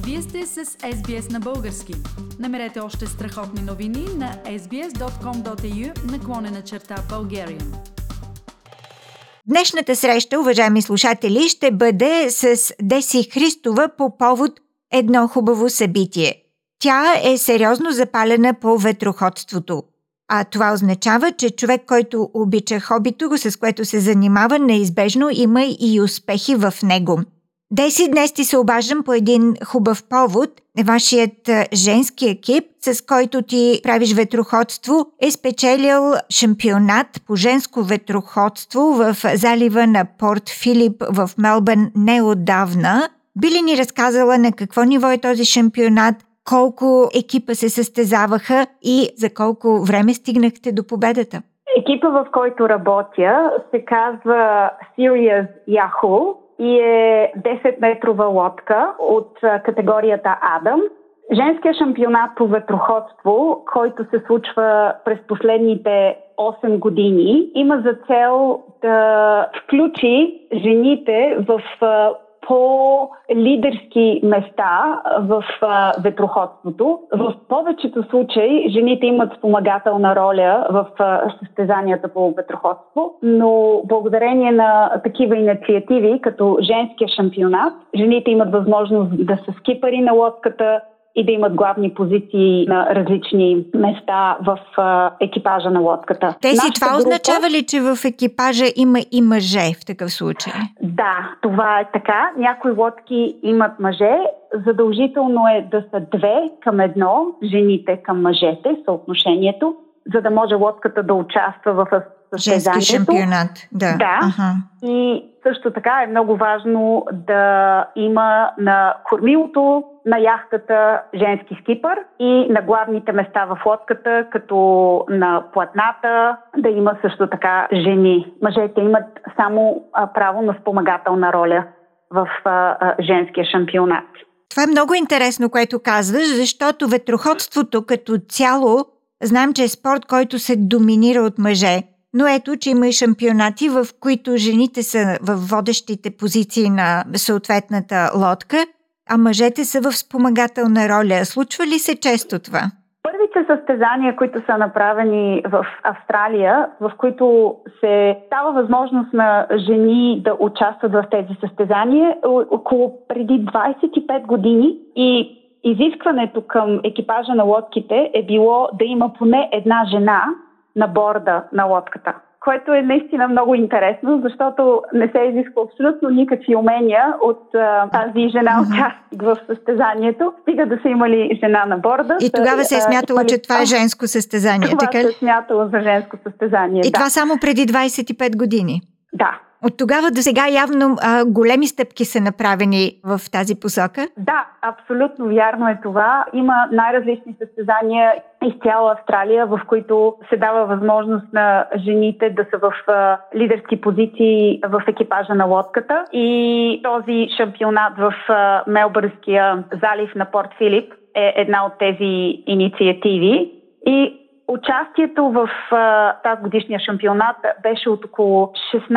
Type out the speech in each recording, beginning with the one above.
Вие сте с SBS на български. Намерете още страхотни новини на sbs.com.au/Bulgarian. Днешната среща, уважаеми слушатели, ще бъде с Деси Христова по повод едно хубаво събитие. Тя е сериозно запалена по ветроходството. А това означава, че човек, който обича хобито, с което се занимава, неизбежно има и успехи в него. Деси, днес ти се обаждам по един хубав повод. Вашият женски екип, с който ти правиш ветроходство, е спечелил шампионат по женско ветроходство в залива на Порт Филип в Мелбърн неотдавна. Би ли ни разказала на какво ниво е този шампионат, колко екипа се състезаваха и за колко време стигнахте до победата? Екипа, в който работя, се казва Serious Yahoo и е 10-метрова лодка от категорията Адам. Женският шампионат по ветроходство, който се случва през последните 8 години, има за цел да включи жените в по-лидерски места в ветроходството. В повечето случаи жените имат спомагателна роля в състезанията по ветроходство, но благодарение на такива инициативи, като женския шампионат, жените имат възможност да са скипъри на лодката и да имат главни позиции на различни места в екипажа на лодката. Това означава ли, че в екипажа има и мъже в такъв случай? Да, това е така. Някои лодки имат мъже. Задължително е да са 2:1, жените към мъжете, съотношението, за да може лодката да участва в състезанието. Женски шампионат, да. Ага. И също така е много важно да има на кормилото на яхтата женски скипър и на главните места в лодката, като на платната, да има също така жени. Мъжете имат само право на спомагателна роля в женския шампионат. Това е много интересно, което казваш, защото ветроходството като цяло, знам, че е спорт, който се доминира от мъже. Но ето, че има и шампионати, в които жените са в водещите позиции на съответната лодка, а мъжете са в спомагателна роля. Случва ли се често това? Първите състезания, които са направени в Австралия, в които се дава възможност на жени да участват в тези състезания, около преди 25 години, и изискването към екипажа на лодките е било да има поне една жена на борда на лодката, което е наистина много интересно, защото не се изисква абсолютно никакви умения от тази жена участник в състезанието. Стига да са имали жена на борда. И тогава се е смятало, че това е женско състезание. Това се е смятало за женско състезание. И това само преди 25 години. Да. От тогава до сега явно големи стъпки са направени в тази посока? Да, абсолютно вярно е това. Има най-различни състезания из цяла Австралия, в които се дава възможност на жените да са в лидерски позиции в екипажа на лодката. И този шампионат в Мелбърнския залив на Порт Филип е една от тези инициативи. И участието в тази годишния шампионат беше от около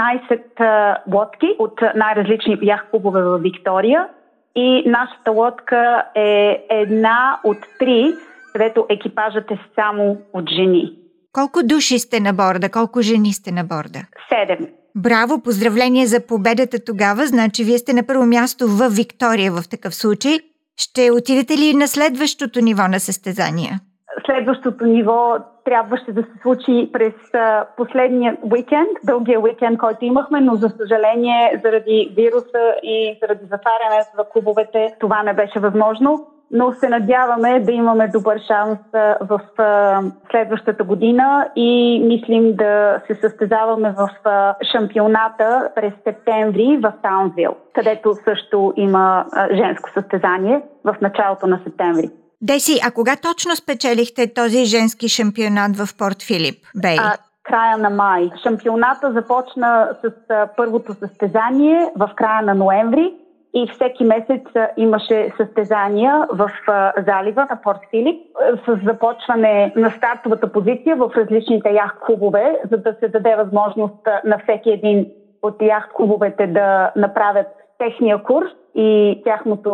16 лодки от най-различни яхт-клубове в Виктория. И нашата лодка е една от 3, където екипажът е само от жени. Колко души сте на борда? Колко жени сте на борда? 7. Браво! Поздравление за победата тогава. Значи вие сте на първо място в Виктория в такъв случай. Ще отидете ли на следващото ниво на състезания? Следващото ниво трябваше да се случи през последния уикенд, дългия уикенд, който имахме, но за съжаление заради вируса и заради затварянето на клубовете това не беше възможно. Но се надяваме да имаме добър шанс в следващата година и мислим да се състезаваме в шампионата през септември в Таунсвил, където също има женско състезание в началото на септември. Деси, а кога точно спечелихте този женски шампионат в Порт Филип Бей? Края на май. Шампионата започна с първото състезание в края на ноември и всеки месец имаше състезания в залива на Порт Филип с започване на стартовата позиция в различните яхт-клубове, за да се даде възможност на всеки един от яхт-клубовете да направят техния курс и тяхното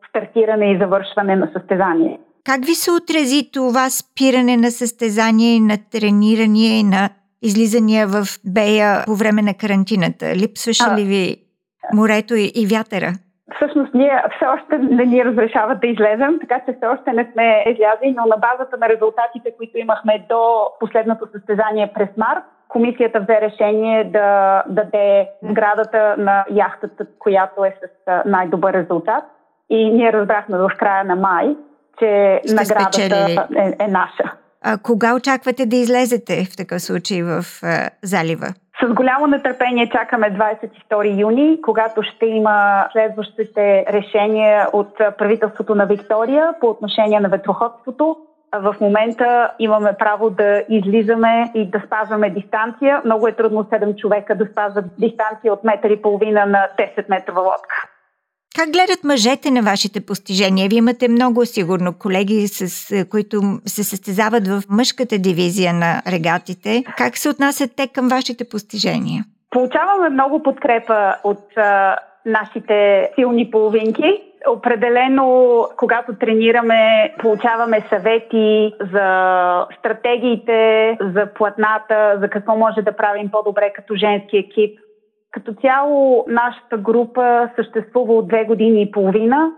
стартиране и завършване на състезание. Как ви се отрази това спиране на състезание, на трениране и на излизания в Бея по време на карантината? Липсваше ли ви морето и вятъра? Всъщност ние все още не ни разрешават да излезем, така че все още не сме излязли, но на базата на резултатите, които имахме до последното състезание през март, комисията взе решение да даде наградата на яхтата, която е с най-добър резултат. И ние разбрахме в края на май, че наградата е наша. А кога очаквате да излезете в такъв случай в залива? С голямо нетърпение чакаме 22 юни, когато ще има следващите решения от правителството на Виктория по отношение на ветроходството. В момента имаме право да излизаме и да спазваме дистанция. Много е трудно 7 човека да спазват дистанция от 1,5 метра на 10 метрова лодка. Как гледат мъжете на вашите постижения? Вие имате много сигурно колеги, с които се състезават в мъжката дивизия на регатите. Как се отнасят те към вашите постижения? Получаваме много подкрепа от нашите силни половинки. Определено, когато тренираме, получаваме съвети за стратегиите, за платната, за какво може да правим по-добре като женски екип. Като цяло, нашата група съществува от 2 години и половина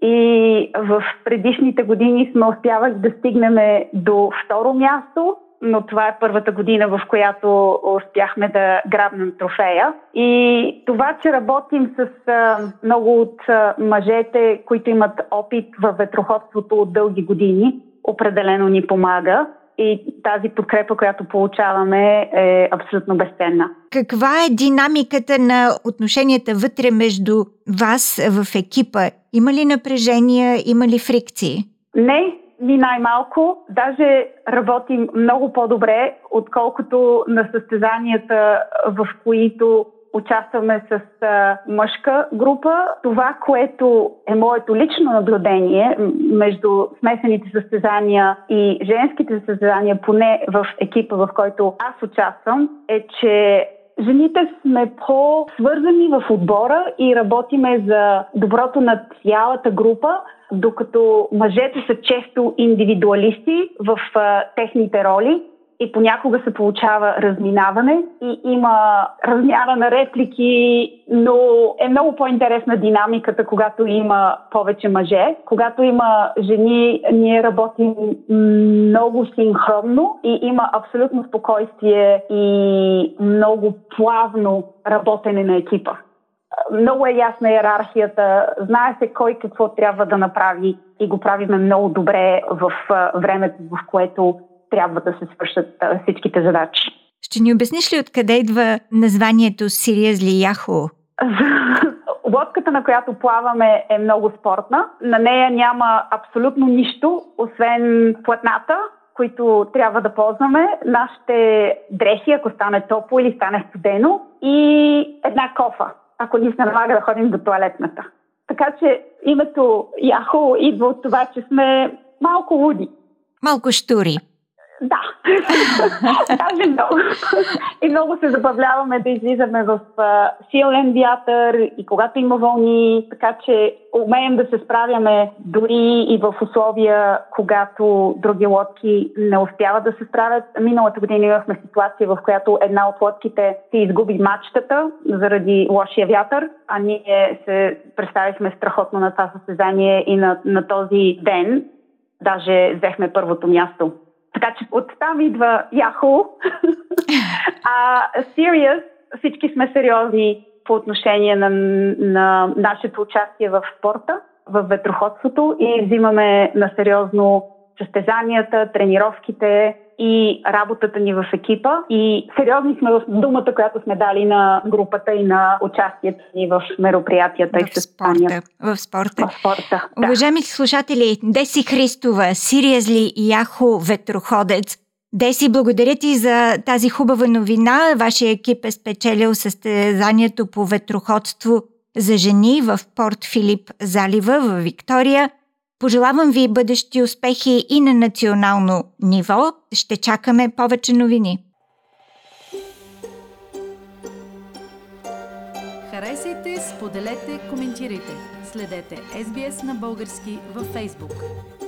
и в предишните години сме успявали да стигнем до второ място, но това е първата година, в която успяхме да грабнем трофея. И това, че работим с много от мъжете, които имат опит във ветроходството от дълги години, определено ни помага. И тази подкрепа, която получаваме, е абсолютно безценна. Каква е динамиката на отношенията вътре между вас в екипа? Има ли напрежения, има ли фрикции? Не, ни най-малко. Даже работим много по-добре, отколкото на състезанията, в които участваме с мъжка група. Това, което е моето лично наблюдение между смесените състезания и женските състезания, поне в екипа, в който аз участвам, е, че жените сме по-свързани в отбора и работиме за доброто на цялата група, докато мъжете са често индивидуалисти в техните роли. И понякога се получава разминаване и има размяна на реплики, но е много по-интересна динамиката, когато има повече мъже. Когато има жени, ние работим много синхронно и има абсолютно спокойствие и много плавно работене на екипа. Много е ясна иерархията, знае се кой какво трябва да направи и го правиме много добре в времето, в което трябва да се свършат всичките задачи. Ще ни обясниш ли откъде идва названието Seriously Yahoo? Лодката, на която плаваме, е много спортна. На нея няма абсолютно нищо, освен платната, които трябва да ползваме, нашите дрехи, ако стане топло или стане студено, и една кофа, ако ни се налага да ходим до тоалетната. Така че името Yahoo идва от това, че сме малко луди. Малко щури. Да, даже много. И много се забавляваме да излизаме в силен вятър и когато има вълни, така че умеем да се справяме дори и в условия, когато други лодки не успяват да се справят. Миналата година имахме ситуация, в която една от лодките си изгуби мачтата заради лошия вятър, а ние се представихме страхотно на това състезание и на този ден. Даже взехме първото място. Така че оттам идва Yahoo, а Serious, всички сме сериозни по отношение на нашето участие в спорта, в ветроходството и взимаме на сериозно състезанията, тренировките и работата ни в екипа. И сериозни сме в думата, която сме дали на групата и на участието ни в мероприятията и състезанията. В спорта. Да. Уважаеми слушатели, Деси Христова, Seriously Yahoo ветроходец. Деси, благодаря ти за тази хубава новина. Вашия екип е спечелил състезанието по ветроходство за жени в Порт Филип залива в Виктория. Пожелавам ви бъдещи успехи и на национално ниво. Ще чакаме повече новини. Харесайте, споделете, коментирайте. Следете SBS на български във Facebook.